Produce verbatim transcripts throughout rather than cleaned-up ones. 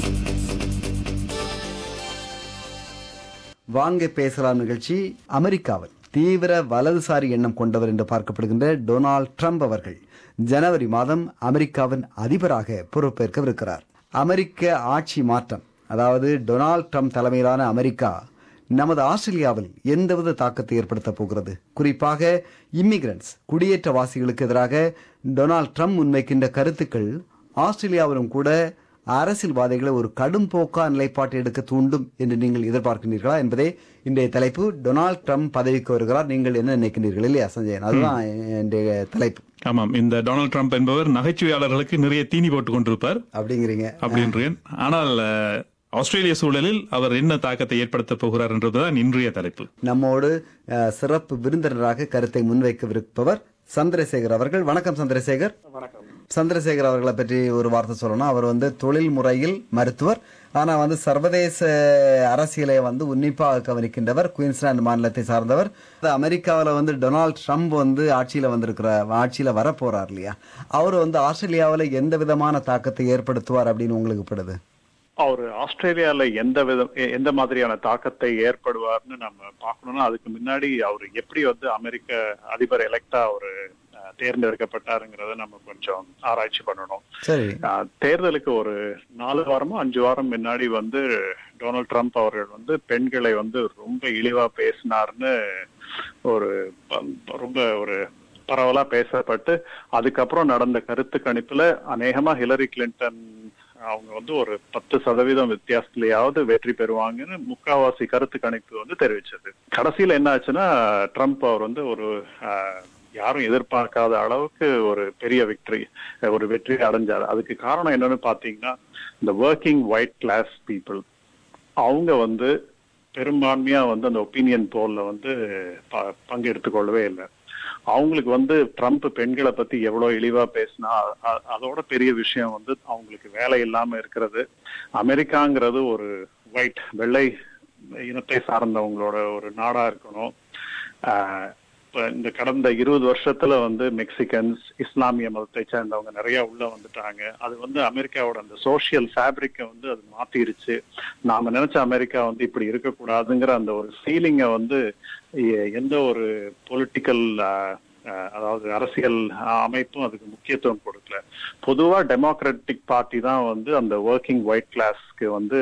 வாங்க பேசலாம் நிகழ்ச்சி. அமெரிக்காவில் தீவிர வலதுசாரி எண்ணம் கொண்டவர் என்று பார்க்கப்படுகின்ற டொனால்ட் ட்ரம்ப் அவர்கள் ஜனவரி மாதம் அமெரிக்காவின் அதிபராக பொறுப்பேற்கவிருக்கிறார். அமெரிக்க ஆட்சி மாற்றம், அதாவது டொனால்ட் ட்ரம்ப் தலைமையிலான அமெரிக்கா நமது ஆஸ்திரேலியாவில் எந்தவித தாக்கத்தை ஏற்படுத்த போகிறது? குறிப்பாக இமிகிரன்ட்ஸ், குடியேற்றவாசிகளுக்கு எதிராக டொனால்ட் ட்ரம்ப் முன்வைக்கின்ற கருத்துக்கள் ஆஸ்திரேலியாவிலும் கூட அரசியல்வாதிகளை ஒரு கடும் போக்கா நிலைப்பாட்டை எடுக்க தூண்டும் என்று நீங்கள் எதிர்பார்க்கின்றீர்களா என்பதே இன்றைய தலைப்பு. டொனால்ட் ட்ரம்ப் பதவிக்கு வருகிறார், நீங்கள் என்ன நினைக்கின்றீர்கள்? இல்லையா சஞ்சயன்? அதுதான் இன்றைய தலைப்பு. ஆமாம், இந்த டொனால்ட் ட்ரம்ப் என்பவர் நகைச்சுவையாளர்களுக்கு நிறைய தீனி போட்டுக் கொண்டிருப்பார் அப்படிங்கிறீங்க அப்படின்றேன். ஆனால் ஆஸ்திரேலிய சூழலில் அவர் என்ன தாக்கத்தை ஏற்படுத்த போகிறார் என்றதுதான் இன்றைய தலைப்பு. நம்மோடு சிறப்பு விருந்தினராக கருத்தை முன்வைக்கவிருப்பவர் சந்திரசேகர் அவர்கள். வணக்கம் சந்திரசேகர். வணக்கம். சந்திரசேகர் அவர்களை பற்றி ஒரு வார்த்தை சொல்லணும். அவர் வந்து தொழில் முறையில் மருத்துவர், ஆனா வந்து சர்வதேச அரசியலை வந்து உன்னிப்பாக கவனிக்கின்றவர். குயின்ஸ்லாந்து மாநிலத்தை சார்ந்தவர். அமெரிக்காவில் வந்து டொனால்ட் ட்ரம்ப் வந்து ஆட்சியில வந்திருக்கிற ஆட்சியில வரப்போறார் இல்லையா? அவர் வந்து ஆஸ்திரேலியாவில் எந்த விதமான தாக்கத்தை ஏற்படுத்துவார் அப்படின்னு உங்களுக்கு படுது? அவர் ஆஸ்திரேலியால எந்த விதம் எந்த மாதிரியான தாக்கத்தை ஏற்படுவார்னு நம்ம பார்க்கணும்னா, அதுக்கு முன்னாடி அவர் எப்படி வந்து அமெரிக்க அதிபர் எலெக்டா அவரு தேர்ந்தெடுக்கப்பட்டாருங்கிறத நம்ம கொஞ்சம் ஆராய்ச்சி பண்ணணும். தேர்தலுக்கு ஒரு நாலு வாரமோ அஞ்சு வாரம் முன்னாடி வந்து டொனால்ட் ட்ரம்ப் அவர்கள் வந்து பெண்களை வந்து ரொம்ப இழிவா பேசினார்னு ஒரு ரொம்ப ஒரு பரவலா பேசப்பட்டு, அதுக்கப்புறம் நடந்த கருத்து கணிப்புல அநேகமா ஹிலரி கிளின்டன் அவங்க வந்து ஒரு பத்து சதவீதம் வித்தியாசத்திலேயாவது வெற்றி பெறுவாங்கன்னு முக்காவாசி கருத்து கணிப்பு வந்து தெரிவிச்சது. கடைசியில என்ன ஆச்சுன்னா, ட்ரம்ப் அவர் வந்து ஒரு யாரும் எதிர்பார்க்காத அளவுக்கு ஒரு பெரிய விக்டரி ஒரு வெற்றி அடைஞ்சாரு. அதுக்கு காரணம் என்னன்னு பாத்தீங்கன்னா, இந்த ஒர்க்கிங் ஒயிட் கிளாஸ் பீப்புள் அவங்க வந்து பெரும்பான்மையா வந்து அந்த ஒப்பீனியன் போல்ல வந்து பங்கெடுத்துக் கொள்ளவே இல்லை. அவங்களுக்கு வந்து ட்ரம்ப் பெண்களை பத்தி எவ்வளவு இழிவா பேசினா அதோட பெரிய விஷயம் வந்து அவங்களுக்கு வேலை இல்லாம இருக்கிறது. அமெரிக்காங்கிறது ஒரு ஒயிட் வெள்ளை இனத்தை சார்ந்தவங்களோட ஒரு நாடா இருக்கணும். ஆஹ் இப்ப இந்த கடந்த இருபது வருஷத்துல வந்து மெக்சிகன்ஸ், இஸ்லாமிய மதத்தை சேர்ந்தவங்க நிறைய உள்ள வந்துட்டாங்க. அது வந்து அமெரிக்காவோட அந்த சோசியல் ஃபேப்ரிக்கை வந்து அது மாத்திருச்சு. நாம நினைச்ச அமெரிக்கா வந்து இப்படி இருக்கக்கூடாதுங்கிற அந்த ஒரு ஃபீலிங்கை வந்து எந்த ஒரு பொலிட்டிக்கல் அதாவது அரசியல் அமைப்பும் அதுக்கு முக்கியத்துவம் கொடுக்கல. பொதுவா டெமோக்ராட்டிக் பார்ட்டி தான் வந்து அந்த ஒர்க்கிங் ஒயிட் கிளாஸ்க்கு வந்து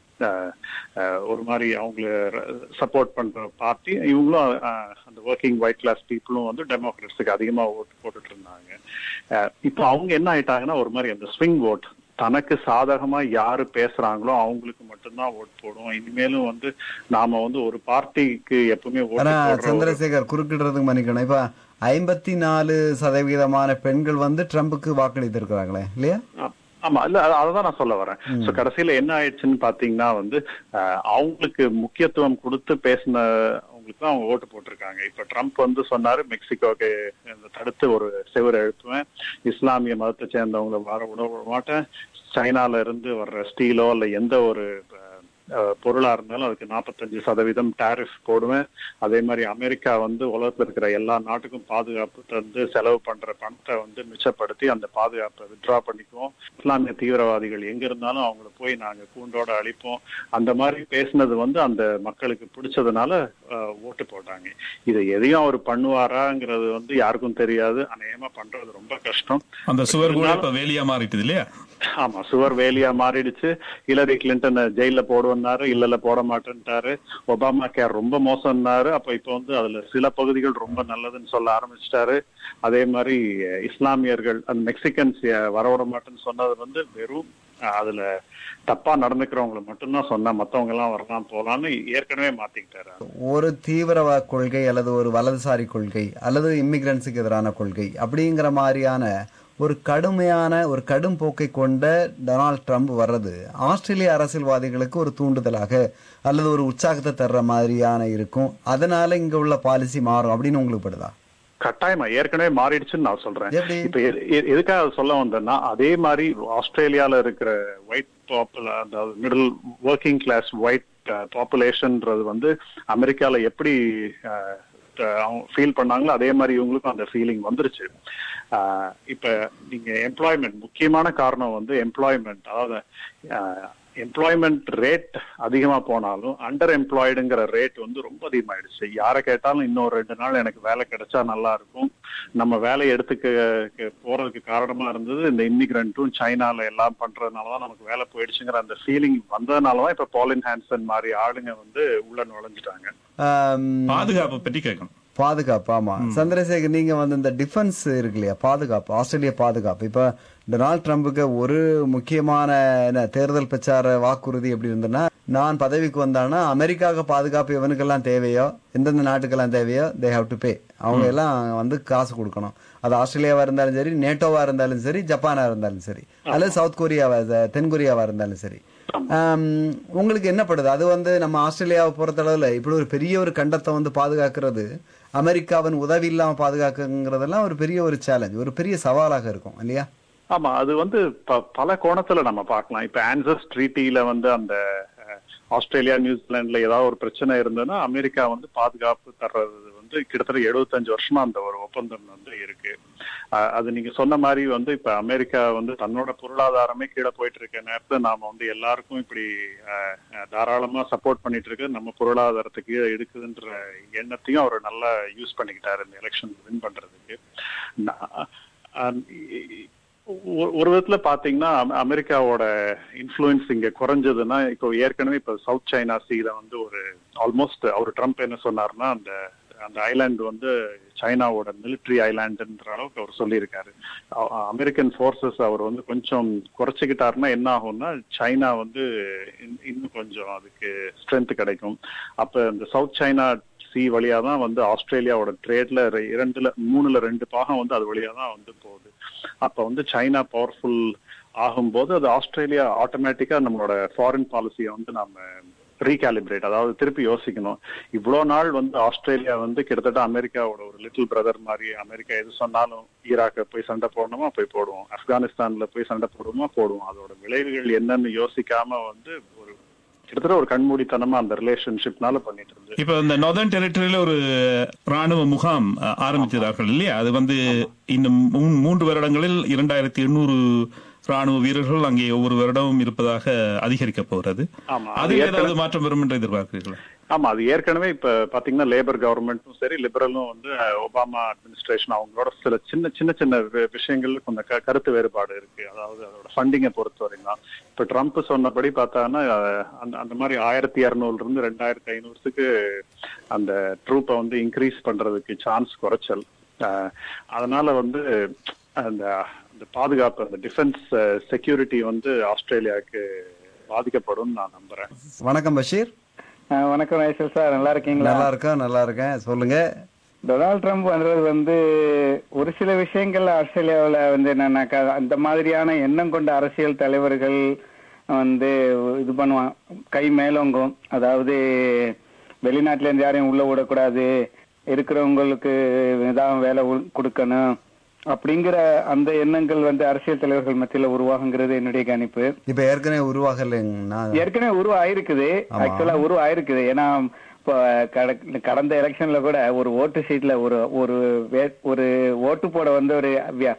ஒரு மாதிரி அவங்கள சப்போர்ட் பண்ற பார்ட்டி. இவங்களும் அந்த ஒர்க்கிங் ஒயிட் கிளாஸ் பீப்புளும் வந்து டெமோக்ராட்ஸுக்கு அதிகமா ஓட்டு போட்டுட்டு இருந்தாங்க. இப்போ அவங்க என்ன ஆயிட்டாங்கன்னா, ஒரு மாதிரி அந்த ஸ்விங் ஓட், தனக்கு சாதகமா யாரு பேசுறாங்களோ அவங்களுக்கு மட்டும்தான் ஓட்டு போடும். இனிமேலும் வந்து நாம வந்து ஒரு பார்ட்டிக்கு எப்பவுமே ஓட்டு. சந்திரசேகர், குறுக்கிடுறதுக்கு மன்னிக்கணும். இப்ப ஐம்பத்தி நாலு சதவீதமான பெண்கள் வந்து ட்ரம்புக்கு வாக்களித்து இருக்கிறாங்களே இல்லையா? ஆமா, இல்ல அததான் நான் சொல்ல வரேன். சோ கடைசியில என்ன ஆயிடுச்சுன்னு பாத்தீங்கன்னா வந்து அவங்களுக்கு முக்கியத்துவம் கொடுத்து பேசின அவங்களுக்கு தான் அவங்க ஓட்டு போட்டிருக்காங்க. இப்ப ட்ரம்ப் வந்து சொன்னாரு, மெக்சிகோக்கு தடுத்து ஒரு செவர் எழுப்புவேன், இஸ்லாமிய மதத்தை சேர்ந்தவங்களை வர விட மாட்டேன், சைனால இருந்து வர்ற ஸ்டீலோ இல்ல எந்த ஒரு பொருளா இருந்தாலும் அதுக்கு நாற்பத்தஞ்சு சதவீதம் டாரிஃப் போடுவேன். அதே மாதிரி அமெரிக்கா வந்து உலகத்துல இருக்கிற எல்லா நாட்டுக்கும் பாதுகாப்பு தந்து செலவு பண்ற பணத்தை வந்து மிச்சப்படுத்தி அந்த பாதுகாப்பை வித்ட்ரா பண்ணிக்குவோம். இஸ்லாமிய தீவிரவாதிகள் எங்க இருந்தாலும் அவங்கள போய் நாங்க கூண்டோட அழிப்போம். அந்த மாதிரி பேசினது வந்து அந்த மக்களுக்கு பிடிச்சதுனால ஓட்டு போட்டாங்க. இதை எதையும் அவர் பண்ணுவாராங்கிறது வந்து யாருக்கும் தெரியாது. அநேகமா பண்றது ரொம்ப கஷ்டம். அந்த சுவர் கூட இப்ப வேலியா மாறிட்டது இல்லையா? ஆமா, சுவர் வேலியா மாறிடுச்சு. ஹிலரி கிளின்டன் ஜெயில போடுவன்னாரு, இல்ல இல்ல போட மாட்டேன்ட்டாரு. ஒபாமா கேர் ரொம்ப மோசம்னாரு. அப்ப இப்ப வந்து அதுல சில பகுதிகள் ரொம்ப நல்லதுன்னு சொல்ல ஆரம்பிச்சிட்டாரு. அதே மாதிரி இஸ்லாமியர்கள் அந்த மெக்சிகன்ஸ் வரவிட மாட்டேன்னு சொன்னது வந்து வெறும் அதுல தப்பா நடந்துக்கிறவங்களை மட்டும்தான் சொன்னா, மத்தவங்க எல்லாம் வரலாம் போலான்னு ஏற்கனவே மாத்திக்கிட்டாரு. ஒரு தீவிரவாத கொள்கை அல்லது ஒரு வலதுசாரி கொள்கை அல்லது இமிகிரன்ஸுக்கு எதிரான கொள்கை அப்படிங்கிற மாதிரியான ஒரு கடுமையான ஒரு கடும் போக்கை கொண்ட டொனால்ட் ட்ரம்ப் வர்றது ஆஸ்திரேலிய அரசியல்வாதிகளுக்கு ஒரு தூண்டுதலாக அல்லது ஒரு உற்சாகத்தை தர்ற மாதிரியான இருக்கும். அதனால இங்க உள்ள பாலிசி மாறும் அப்படின்னு உங்களுக்கு படுதா? கட்டாயமா ஏற்கனவே மாறிடுச்சுன்னு நான் சொல்றேன். இப்ப எதுக்காக சொல்ல வந்தேன்னா, அதே மாதிரி ஆஸ்திரேலியால இருக்கிற ஒயிட் பாப்புலர், அதாவது மிடில் ஒர்க்கிங் கிளாஸ் ஒயிட் பாப்புலேஷன்ன்றது வந்து அமெரிக்கால எப்படி ஃபீல் பண்ணாங்களோ அதே மாதிரி இவங்களுக்கும் அந்த ஃபீலிங் வந்துருச்சு. இப்ப நீங்க எம்ப்ளாய்மெண்ட், முக்கியமான காரணம் வந்து எம்ப்ளாய்மெண்ட். அதாவது எம்ப்ளாய்மெண்ட் ரேட் அதிகமா போனாலும் அண்டர் எம்ப்ளாய்டுங்கிற ரேட் வந்து ரொம்ப அதிகமாயிடுச்சு. யாரை கேட்டாலும் இன்னொரு ரெண்டு நாள் எனக்கு வேலை கிடைச்சா நல்லா இருக்கும். நம்ம வேலையை எடுத்துக்க போறதுக்கு காரணமா இருந்தது இந்த இமிகிரண்ட்டும் சைனால எல்லாம் பண்றதுனாலதான் நமக்கு வேலை போயிடுச்சுங்கிற அந்த ஃபீலிங் வந்ததுனாலதான் இப்ப பாலின் ஹான்சன் மாதிரி ஆளுங்க வந்து உள்ள நுழைஞ்சிட்டாங்க. பாதுகாப்பை பற்றி கேட்கணும். பாதுகாப்பு, ஆமா. சந்திரசேகர், நீங்க வந்து இந்த டிஃபென்ஸ் இருக்கு இல்லையா, பாதுகாப்பு, ஆஸ்திரேலிய பாதுகாப்பு, இப்ப டொனால்ட் ட்ரம்புக்கு ஒரு முக்கியமான தேர்தல் பிரச்சார வாக்குறுதி எப்படி இருந்ததுன்னா, நான் பதவிக்கு வந்தானா அமெரிக்காவுக்கு பாதுகாப்பு எவனுக்கெல்லாம் தேவையோ, எந்தெந்த நாட்டுக்கெல்லாம் தேவையோ தே ஹாவ் டு பே, அவங்க எல்லாம் வந்து காசு கொடுக்கணும். அது ஆஸ்திரேலியாவா இருந்தாலும் சரி, நேட்டோவா இருந்தாலும் சரி, ஜப்பானா இருந்தாலும் சரி, அல்லது சவுத் கொரியாவா தென்கொரியாவா இருந்தாலும் சரி. உங்களுக்கு என்ன படுது? அது வந்து நம்ம ஆஸ்திரேலியாவை பொறுத்தளவுல இப்படி ஒரு பெரிய ஒரு கண்டத்தை வந்து பாதுகாக்கிறது, அமெரிக்காவின் உதவி இல்லாம பாதுகாக்குங்கிறதெல்லாம் ஒரு பெரிய ஒரு சேலஞ்ச், ஒரு பெரிய சவாலாக இருக்கும் இல்லையா? ஆமா, அது வந்து பல கோணத்துல நம்ம பார்க்கலாம். இப்ப ஆன்சஸ் ட்ரீட்டில வந்து அந்த ஆஸ்திரேலியா நியூசிலாந்துல ஏதாவது ஒரு பிரச்சனை இருந்ததுன்னா அமெரிக்கா வந்து பாதுகாப்பு தர்றது வந்து கிட்டத்தட்ட எழுபத்தஞ்சு வருஷமா அந்த ஒரு ஒப்பந்தம் வந்து இருக்கு. அது நீங்க சொன்ன மாதிரி வந்து இப்ப அமெரிக்கா வந்து தன்னோட பொருளாதாரமே கீழே போயிட்டு இருக்க நேரத்துல நாம வந்து எல்லாருக்கும் இப்படி தாராளமா சப்போர்ட் பண்ணிட்டு இருக்கு, நம்ம பொருளாதாரத்துக்கு கீழே எடுக்குதுன்ற எண்ணத்தையும் அவர் நல்லா யூஸ் பண்ணிக்கிட்டாரு இந்த எலெக்ஷன் வின் பண்றதுக்கு. ஒரு விதத்துல பாத்தீங்கன்னா அமெரிக்காவோட இன்ஃபுளுன்ஸ் இங்க குறைஞ்சதுன்னா, இப்போ ஏற்கனவே இப்ப சவுத் சைனா சீல வந்து ஒரு ஆல்மோஸ்ட் அவர் ட்ரம்ப் என்ன சொன்னாருன்னா, அந்த அந்த ஐலாண்ட் வந்து சைனாவோட மிலிட்ரி ஐலாண்டுன்ற அளவுக்கு அவர் சொல்லியிருக்காரு. அமெரிக்கன் போர்சஸ் அவர் வந்து கொஞ்சம் குறைச்சிக்கிட்டாருன்னா என்ன ஆகும்னா, சைனா வந்து இன்னும் கொஞ்சம் அதுக்கு ஸ்ட்ரென்த் கிடைக்கும். அப்ப இந்த சவுத் சைனா சி வழியா தான் வந்து ஆஸ்திரேலியாவோட ட்ரேட்ல இரண்டுல மூணுல ரெண்டு பாகம் வந்து அது வழியா தான் வந்து போகுது. அப்ப வந்து சைனா பவர்ஃபுல் ஆகும்போது அது ஆஸ்திரேலியா ஆட்டோமேட்டிக்கா நம்மளோட ஃபாரின் பாலிசியை வந்து நம்ம ரீகாலிபிரேட், அதாவது திருப்பி யோசிக்கணும். இவ்வளவு நாள் வந்து ஆஸ்திரேலியா வந்து கிட்டத்தட்ட அமெரிக்காவோட ஒரு லிட்டில் பிரதர் மாதிரி, அமெரிக்கா எது சொன்னாலும் ஈராக்க போய் சண்டை போடணுமா போய் போடுவோம், ஆப்கானிஸ்தான்ல போய் சண்டை போடுவோமா போடுவோம், அதோட விளைவுகள் என்னன்னு யோசிக்காம வந்து ஒரு கிட்டத்தட்ட ஒரு கண்மூடித்தனமா அந்த ரிலேஷன்ஷிப்னால பண்ணிட்டு இருந்தது. இப்ப இந்த நார்தர்ன் டெரிட்டரியில ஒரு ராணுவ முகாம் ஆரம்பித்திருக்கிறார்கள் இல்லையா? அது வந்து இன்னும் மூன்று வருடங்களில் இரண்டாயிரத்தி எண்ணூறு ராணுவ வீரர்கள் அங்கே ஒவ்வொரு வருடமும் இருப்பதாக அதிகரிக்க போகிறது. அது ஏதாவது மாற்றம் வரும் என்று எதிர்பார்க்கிறீர்களா? ஆமா, அது ஏற்கனவே இப்ப பாத்தீங்கன்னா லேபர் கவர்மெண்ட்டும் சரி, லிபரலும் வந்து ஒபாமா அட்மினிஸ்ட்ரேஷன் அவங்களோட சில சின்ன சின்ன சின்ன விஷயங்கள்ல கொஞ்சம் கருத்து வேறுபாடு இருக்கு. அதாவது அதோட ஃபண்டிங்கை பொறுத்த வரைக்கும் தான். இப்ப ட்ரம்ப் சொன்னபடி பார்த்தாங்கன்னா அந்த அந்த மாதிரி ஆயிரத்தி இருநூறுல இருந்து ரெண்டாயிரத்தி ஐநூறுக்கு அந்த ட்ரூப்பை வந்து இன்க்ரீஸ் பண்றதுக்கு சான்ஸ் குறைச்சல். அதனால வந்து அந்த அந்த பாதுகாப்பு, அந்த டிஃபென்ஸ் செக்யூரிட்டி வந்து ஆஸ்திரேலியாவுக்கு பாதிக்கப்படும் நான் நம்புறேன். வணக்கம் பஷீர். வணக்கம் ரைசல் சார், நல்லா இருக்கீங்களா? நல்லா இருக்கேன், நல்லா இருக்கேன். சொல்லுங்க. டொனால்ட் ட்ரம்ப் வந்தது வந்து ஒரு சில விஷயங்கள் ஆஸ்திரேலியாவில் வந்து என்னன்னாக்கா, அந்த மாதிரியான எண்ணம் கொண்ட அரசியல் தலைவர்கள் வந்து இது பண்ணுவான், கை மேலோங்கும். அதாவது வெளிநாட்டுல இருந்து யாரையும் உள்ள விடக்கூடாது, இருக்கிறவங்களுக்கு இதான் வேலை கொடுக்கணும் அப்படிங்கிற அந்த எண்ணங்கள் வந்து அரசியல் தலைவர்கள் மத்தியில உருவாகுங்கிறது என்னுடைய கணிப்பு. இப்ப ஏற்கனவே உருவாகல, ஏற்கனவே உருவாயிருக்குது. ஆக்சுவலா உருவாயிருக்குது. ஏன்னா இப்போ கடந்த எலெக்ஷன்ல கூட ஒரு ஓட்டு சீட்ல ஒரு ஒரு ஒரு ஓட்டு போட வந்து ஒரு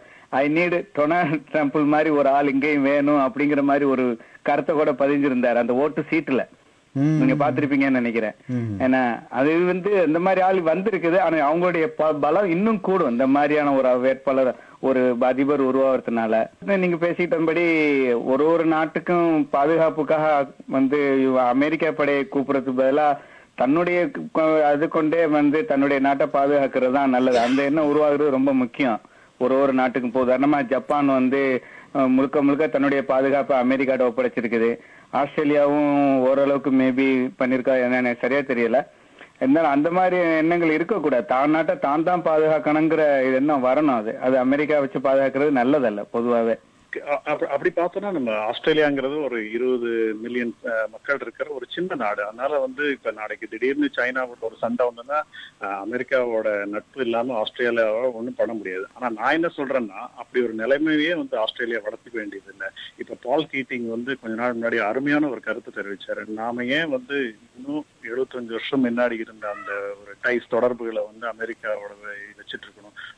ஐ நீடு டொனால்ட் ட்ரம்ப் மாதிரி ஒரு ஆள் இங்கேயும் வேணும் அப்படிங்கிற மாதிரி ஒரு கருத்தை கூட பதிஞ்சிருந்தாரு அந்த ஓட்டு சீட்டுல. நீங்க பாத்திருப்பீங்கன்னு நினைக்கிறேன். ஏன்னா அது வந்து இந்த மாதிரி ஆள் வந்திருக்குது. ஆனா அவங்களுடைய பலம் இன்னும் கூடும் இந்த மாதிரியான ஒரு வேட்பாளர், ஒரு அதிபர் உருவாகிறதுனால. நீங்க பேசிட்டபடி ஒரு ஒரு நாட்டுக்கும் பாதுகாப்புக்காக வந்து அமெரிக்கா படையை கூப்பிடுறதுக்கு பதிலா தன்னுடைய அது கொண்டே வந்து தன்னுடைய நாட்டை பாதுகாக்கிறது தான் நல்லது. அந்த எண்ணம் உருவாகிறது ரொம்ப முக்கியம் ஒரு ஒரு நாட்டுக்கும். போது உதாரணமா ஜப்பான் வந்து முழுக்க முழுக்க தன்னுடைய பாதுகாப்பை அமெரிக்காட்ட ஒப்படைச்சிருக்குது. ஆஸ்திரேலியாவும் ஓரளவுக்கு மேபி பண்ணிருக்கா என்னன்னு சரியா தெரியல. இருந்தாலும் அந்த மாதிரி எண்ணங்கள் இருக்கக்கூடாது. தான் நாட்டை தான் தான் பாதுகாக்கணுங்கிற எண்ணம் வரணும். அது அது அமெரிக்கா வச்சு பாதுகாக்கிறது நல்லதல்ல பொதுவாகவே. அப்படி பார்த்தோம்னா நம்ம ஆஸ்திரேலியாங்கிறது ஒரு இருபது மில்லியன் மக்கள் இருக்கிற ஒரு சின்ன நாடு. அதனால வந்து இப்ப நாளைக்கு திடீர்னு சைனாவோட ஒரு சண்டை வந்ததுன்னா அமெரிக்காவோட நட்பு இல்லாம ஆஸ்திரேலியாவை ஒன்றும் பண்ண முடியாது. ஆனா நான் என்ன சொல்றேன்னா, அப்படி ஒரு நிலைமையே வந்து ஆஸ்திரேலியா வளர்த்துக்க வேண்டியது இல்லை. இப்ப பால் கீட்டிங் வந்து கொஞ்ச நாள் முன்னாடி அருமையான ஒரு கருத்து தெரிவிச்சாரு. நாம ஏன் வந்து இன்னும் எழுபத்தஞ்சு வருஷம் முன்னாடி இருந்த அந்த ஒரு டைஸ் தொடர்புகளை வந்து அமெரிக்காவோட வச்சுட்டு இருக்கணும்.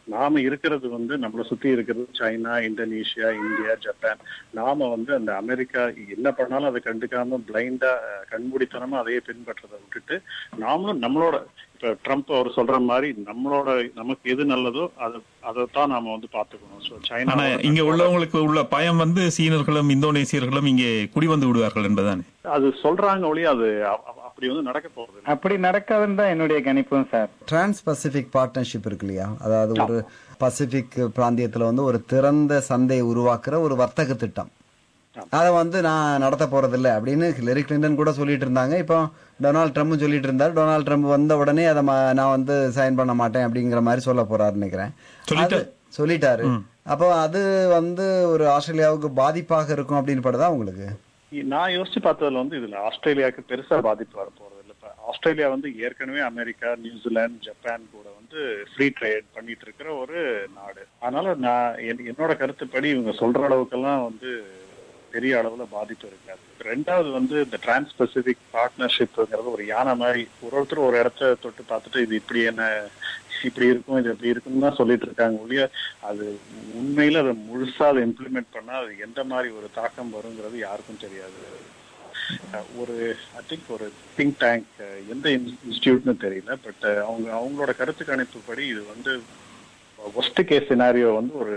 நாம இருக்கிறது வந்து நம்மளை சுத்தி இருக்கிறது சைனா, இந்தோனேஷியா, இந்தியா, ஜப்பான். நாம வந்து அந்த அமெரிக்கா என்ன பண்ணாலும் அதை கண்டுக்காம பிளைண்டா கண்மூடித்தனமா அதையே பின்பற்றதை விட்டுட்டு நாமளும் நம்மளோட இப்ப ட்ரம்ப் அவர் சொல்ற மாதிரி நம்மளோட நமக்கு எது நல்லதோ அதை அதைத்தான் நாம வந்து பாத்துக்கணும். ஸோ சைனா ஆனா இங்க உள்ளவங்களுக்கு உள்ள பயம் வந்து சீனர்களும் இந்தோனேசியர்களும் இங்கே குடி வந்து விடுவார்கள் என்பதானே அது சொல்றாங்க ஒழிய அது அப்படி வந்து நடக்க போறது அப்படி நடக்காதுன்னு தான் என்னுடைய கணிப்பும் சார். டிரான்ஸ் பசிபிக் பார்ட்னர்ஷிப் இருக்கு இல்லையா, அதாவது ஒரு பசிபிக் பிராந்தியத்துல வந்து ஒரு திறந்த சந்தையை உருவாக்குற ஒரு வர்த்தக திட்டம், அதை வந்து நான் நடத்த போறதில்லை அப்படின்னு ஹிலரி கிளின்டன் கூட சொல்லிட்டு இருந்தாங்க. இப்போ டொனால்ட் ட்ரம்ப் சொல்லிட்டு இருந்தாரு. டொனால்ட் ட்ரம்ப் வந்த உடனே அதை நான் வந்து சைன் பண்ண மாட்டேன் அப்படிங்கிற மாதிரி சொல்ல போறாரு நினைக்கிறேன். சொல்லிட்டாரு. அப்போ அது வந்து ஒரு ஆஸ்திரேலியாவுக்கு பாதிப்பாக இருக்கும் அப்படின்னு படுதா உங்களுக்கு? நான் யோசிச்சு பார்த்ததுல வந்து இதுல ஆஸ்திரேலியாவுக்கு பெருசா பாதிப்பு வர போறது இல்லை. இப்ப ஆஸ்திரேலியா வந்து ஏற்கனவே அமெரிக்கா, நியூசிலாந்து, ஜப்பான் கூட வந்து ஃப்ரீ ட்ரேட் பண்ணிட்டு இருக்கிற ஒரு நாடு. அதனால நான் என்னோட கருத்துப்படி இவங்க சொல்ற அளவுக்கெல்லாம் வந்து பெரிய அளவுல பாதிப்பு இருக்காது. ரெண்டாவது வந்து இந்த டிரான்ஸ் பசிபிக் பார்ட்னர்ஷிப்ங்கிறது ஒரு யானை மாதிரி ஒரு ஒருத்தர் ஒரு இடத்த தொட்டு பார்த்துட்டு இது இப்படி என்ன இப்படி இருக்கும் இது எப்படி இருக்குன்னு தான் சொல்லிட்டு இருக்காங்க ஒழிய அது உண்மையில அதை முழுசா அதை இம்ப்ளிமெண்ட் பண்ணா அது எந்த மாதிரி ஒரு தாக்கம் வருங்கிறது யாருக்கும் தெரியாது. ஒரு ஐ திங்க் ஒரு திங்க் டேங்க் எந்த இன்ஸ்டிடியூட்னு தெரியல, பட் அவங்க அவங்களோட கருத்து கணிப்புப்படி இது வந்து ஒஸ்ட் கேஸ் சினாரியோ வந்து ஒரு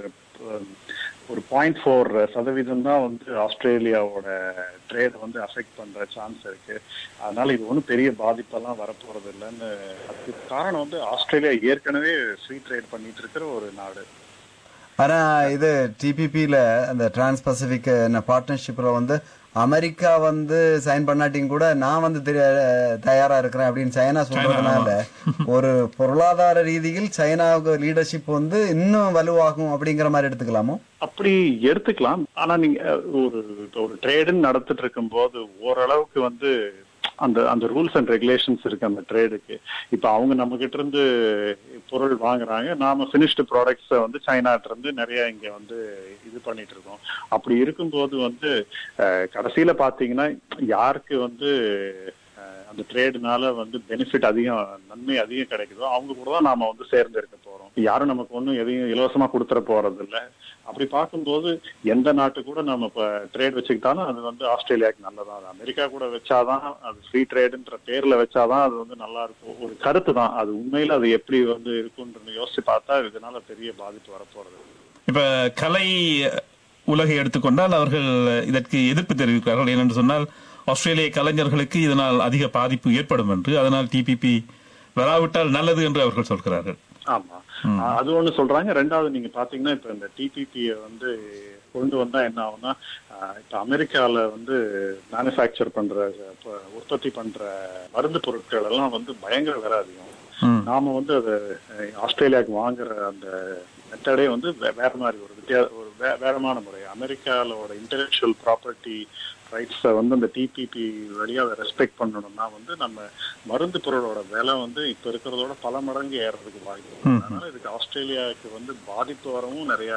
ஒரு பாயிண்ட் ஃபோர் சதவீதம் தான் வந்து ஆஸ்திரேலியாவோட ட்ரேட் வந்து அஃபெக்ட் பண்ற சான்ஸ் இருக்கு. அதனால இது ஒன்றும் பெரிய பாதிப்பெல்லாம் வரப்போறது இல்லைன்னு. அதுக்கு காரணம் வந்து ஆஸ்திரேலியா ஏற்கனவே ஃப்ரீ ட்ரேட் பண்ணிட்டு இருக்கிற ஒரு நாடு. ஆனா இது டிபிபில அந்த டிரான்ஸ் பசிபிக் பார்ட்னர்ஷிப்ல வந்து அமெரிக்கா வந்து சைன் பண்ணாட்டியும் கூட நான் வந்து தயாரா இருக்கிறேன் அப்படின்னு சைனா சொல்றதுனால ஒரு பொருளாதார ரீதியில் சைனாவுக்கு லீடர்ஷிப் வந்து இன்னும் வலுவாகும் அப்படிங்கிற மாதிரி எடுத்துக்கலாமோ? அப்படி எடுத்துக்கலாம். ஆனா நீங்க ஒரு ஒரு ட்ரேடுன்னு நடத்திட்டு இருக்கும் போது ஓரளவுக்கு வந்து அந்த அந்த ரூல்ஸ் அண்ட் ரெகுலேஷன்ஸ் இருக்கு அந்த ட்ரேடுக்கு. இப்ப அவங்க நம்ம கிட்ட இருந்து பொருள் வாங்குறாங்க, நாம பினிஷ்டு ப்ராடக்ட்ஸை வந்து சைனாட்ட இருந்து நிறைய இங்க வந்து இது பண்ணிட்டு இருக்கோம். அப்படி இருக்கும்போது வந்து கடைசியில பாத்தீங்கன்னா யாருக்கு வந்து அந்த ட்ரேடுனால வந்து பெனிஃபிட் அதிகம், நன்மை அதிகம் கிடைக்குதோ அவங்க கூட தான் நாம வந்து சேர்ந்து இருக்க போறோம். யாரும் நமக்கு ஒன்றும் எதையும் இலவசமா கொடுத்துட போறது இல்லை. அப்படி பார்க்கும்போது எந்த நாட்டு கூட நம்ம இப்ப ட்ரேட் வச்சுக்கிட்டாலும் அது வந்து ஆஸ்திரேலியாவுக்கு நல்லதான். அது அமெரிக்கா கூட வச்சாதான், அது ஃப்ரீ ட்ரேடுன்ற பேர்ல வச்சாதான் அது வந்து நல்லா இருக்கும். ஒரு கருத்து தான் அது. உண்மையில அது எப்படி வந்து இருக்குன்னு யோசிச்சு பார்த்தா இதனால பெரிய பாதிப்பு வரப்போறது. இப்ப கலை உலகை எடுத்துக்கொண்டால் அவர்கள் இதற்கு எதிர்ப்பு தெரிவிக்கிறார்கள். ஏனென்று சொன்னால் ஆஸ்திரேலிய கலைஞர்களுக்கு இதனால் அதிக பாதிப்பு ஏற்படும் என்று, அதனால் டிபிபி வராவிட்டால் நல்லது என்று அவர்கள் சொல்கிறார்கள். ஆமா, அது ஒண்ணு சொல்றாங்க. ரெண்டாவது நீங்க பாத்தீங்கன்னா இப்ப இந்த டிபிபியை வந்து கொண்டு வந்தா என்ன ஆகும்னா, இப்ப அமெரிக்கால வந்து மேனுஃபேக்சர் பண்ற உற்பத்தி பண்ற மருந்து பொருட்கள் எல்லாம் வந்து பயங்கர விலை அதிகம். நாம வந்து அதை ஆஸ்திரேலியாவுக்கு வாங்குற அந்த மெத்தடே வந்து வேற மாதிரி ஒரு வித்தியா ஒரு வேறமான முறை. அமெரிக்காவோட இன்டெலெக்சுவல் ப்ராப்பர்ட்டி ரைட்ஸை வந்து அந்த டிபிபி வழியா அதை ரெஸ்பெக்ட் பண்ணணும்னா வந்து நம்ம மருந்து பொருளோட விலை வந்து இப்ப இருக்கிறதோட பல மடங்கு ஏறதுக்கு வாய்ப்பு. அதனால இதுக்கு ஆஸ்திரேலியாவுக்கு வந்து பாதிப்பு வரவும் நிறைய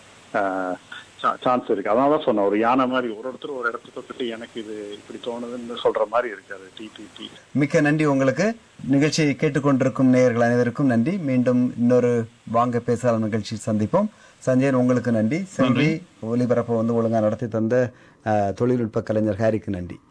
சான்ஸ் இருக்கு. அதனாலதான் சொன்ன ஒரு யானை மாதிரி ஒரு ஒருத்தர் ஒரு இடத்துக்கு தொட்டுட்டு எனக்கு இது இப்படி தோணுதுன்னு சொல்ற மாதிரி இருக்காது டிபிபி. மிக்க நன்றி உங்களுக்கு. நிகழ்ச்சியை கேட்டுக்கொண்டிருக்கும் நேயர்கள் அனைவருக்கும் நன்றி. மீண்டும் இன்னொரு வாங்க பேசலாம் நிகழ்ச்சி சந்திப்போம். சஞ்சயன் உங்களுக்கு நன்றி. சென்றி ஒலிபரப்பை வந்து ஒழுங்கா நடத்தி தந்த தொழில்நுட்ப கலைஞர் ஹாரிக்கு நன்றி.